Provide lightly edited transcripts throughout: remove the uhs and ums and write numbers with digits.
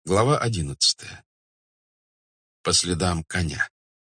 Глава 11. По следам коня.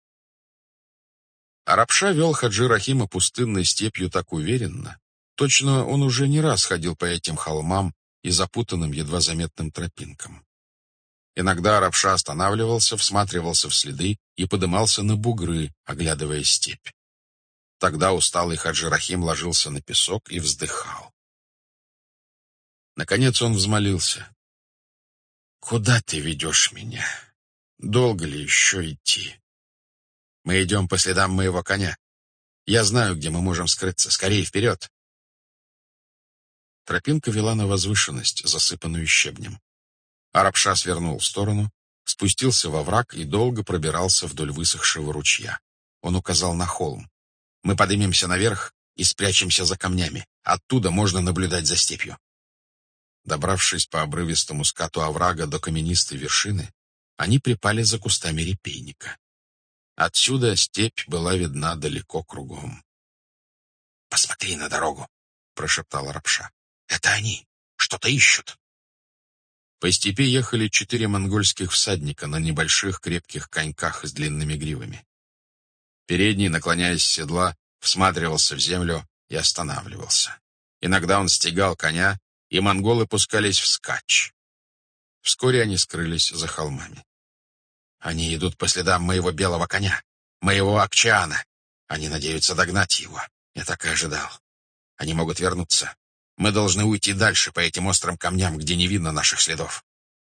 Арабша вел Хаджи Рахима пустынной степью так уверенно. Точно он уже не раз ходил по этим холмам и запутанным, едва заметным тропинкам. Иногда Арабша останавливался, всматривался в следы и подымался на бугры, оглядывая степь. Тогда усталый Хаджи Рахим ложился на песок и вздыхал. Наконец он взмолился: «Куда ты ведешь меня? Долго ли еще идти? Мы идем по следам моего коня. Я знаю, где мы можем скрыться. Скорее вперед!» Тропинка вела на возвышенность, засыпанную щебнем. Арабша свернул в сторону, спустился во враг и долго пробирался вдоль высохшего ручья. Он указал на холм. «Мы поднимемся наверх и спрячемся за камнями. Оттуда можно наблюдать за степью». Добравшись по обрывистому скату оврага до каменистой вершины, они припали за кустами репейника. Отсюда степь была видна далеко кругом. «Посмотри на дорогу», — прошептал Арабша. «Это они! Что-то ищут!» По степи ехали 4 монгольских всадника на небольших крепких коньках с длинными гривами. Передний, наклоняясь с седла, всматривался в землю и останавливался. Иногда он стегал коня, и монголы пускались вскачь. Вскоре они скрылись за холмами. «Они идут по следам моего белого коня, моего Акчаана. Они надеются догнать его. Я так и ожидал. Они могут вернуться. Мы должны уйти дальше по этим острым камням, где не видно наших следов».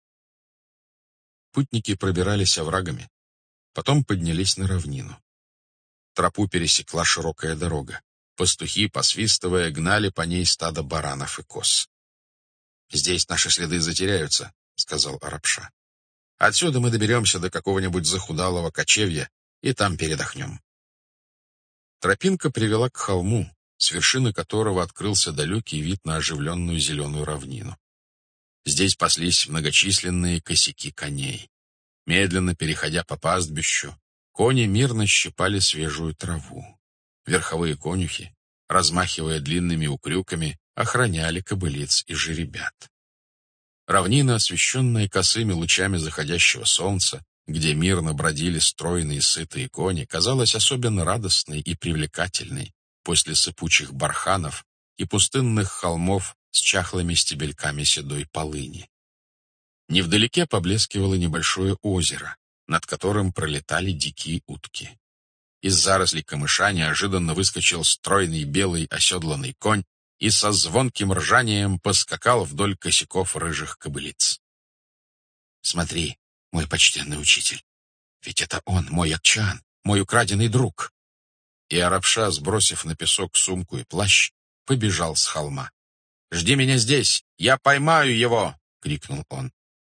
Путники пробирались оврагами, потом поднялись на равнину. Тропу пересекла широкая дорога. Пастухи, посвистывая, гнали по ней стадо баранов и коз. «Здесь наши следы затеряются», — сказал Арабша. «Отсюда мы доберемся до какого-нибудь захудалого кочевья и там передохнем». Тропинка привела к холму, с вершины которого открылся далекий вид на оживленную зеленую равнину. Здесь паслись многочисленные косяки коней. Медленно переходя по пастбищу, кони мирно щипали свежую траву. Верховые конюхи, размахивая длинными укрюками, охраняли кобылиц и жеребят. Равнина, освещенная косыми лучами заходящего солнца, где мирно бродили стройные сытые кони, казалась особенно радостной и привлекательной после сыпучих барханов и пустынных холмов с чахлыми стебельками седой полыни. Невдалеке поблескивало небольшое озеро, над которым пролетали дикие утки. Из зарослей камыша неожиданно выскочил стройный белый оседланный конь и со звонким ржанием поскакал вдоль косяков рыжих кобылиц. «Смотри, мой почтенный учитель, ведь это он, мой Акчаан, мой украденный друг!» И Арабша, сбросив на песок сумку и плащ, побежал с холма. «Жди меня здесь! Я поймаю его!» — крикнул он.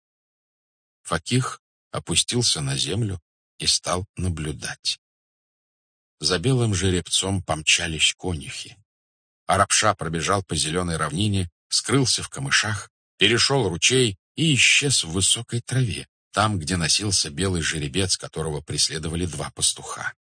Факих опустился на землю и стал наблюдать. За белым жеребцом помчались конюхи. Арабша пробежал по зеленой равнине, скрылся в камышах, перешел ручей и исчез в высокой траве, там, где носился белый жеребец, которого преследовали 2 пастуха.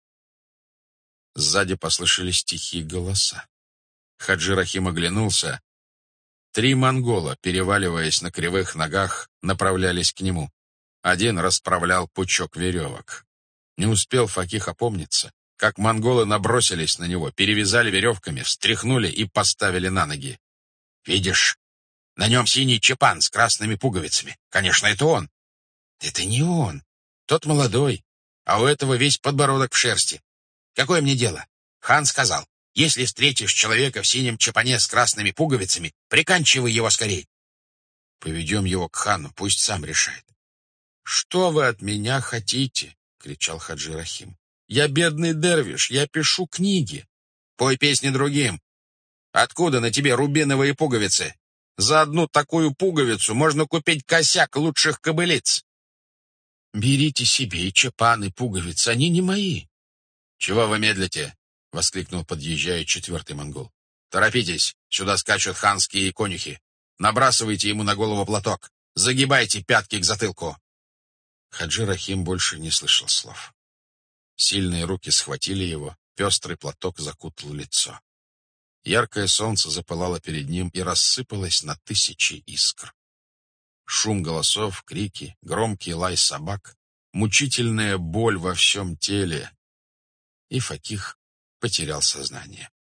Сзади послышались тихие голоса. Хаджи Рахим оглянулся. 3 монгола, переваливаясь на кривых ногах, направлялись к нему. Один расправлял пучок веревок. Не успел Факих опомниться, как монголы набросились на него, перевязали веревками, встряхнули и поставили на ноги. «Видишь, на нем синий чепан с красными пуговицами. Конечно, это он». «Это не он. Тот молодой, а у этого весь подбородок в шерсти. Какое мне дело? Хан сказал, если встретишь человека в синем чепане с красными пуговицами, приканчивай его скорей». «Поведем его к хану, пусть сам решает». «Что вы от меня хотите?» — кричал Хаджи Рахим. «Я бедный дервиш, я пишу книги. Пой песни другим. Откуда на тебе рубиновые пуговицы? За одну такую пуговицу можно купить косяк лучших кобылиц». «Берите себе и чепан, и пуговицы, они не мои». «Чего вы медлите?» — воскликнул, подъезжая 4-й монгол. «Торопитесь, сюда скачут ханские конюхи. Набрасывайте ему на голову платок. Загибайте пятки к затылку». Хаджи Рахим больше не слышал слов. Сильные руки схватили его, пестрый платок закутал лицо. Яркое солнце запылало перед ним и рассыпалось на 1000 искр. Шум голосов, крики, громкий лай собак, мучительная боль во всем теле. И Факих потерял сознание.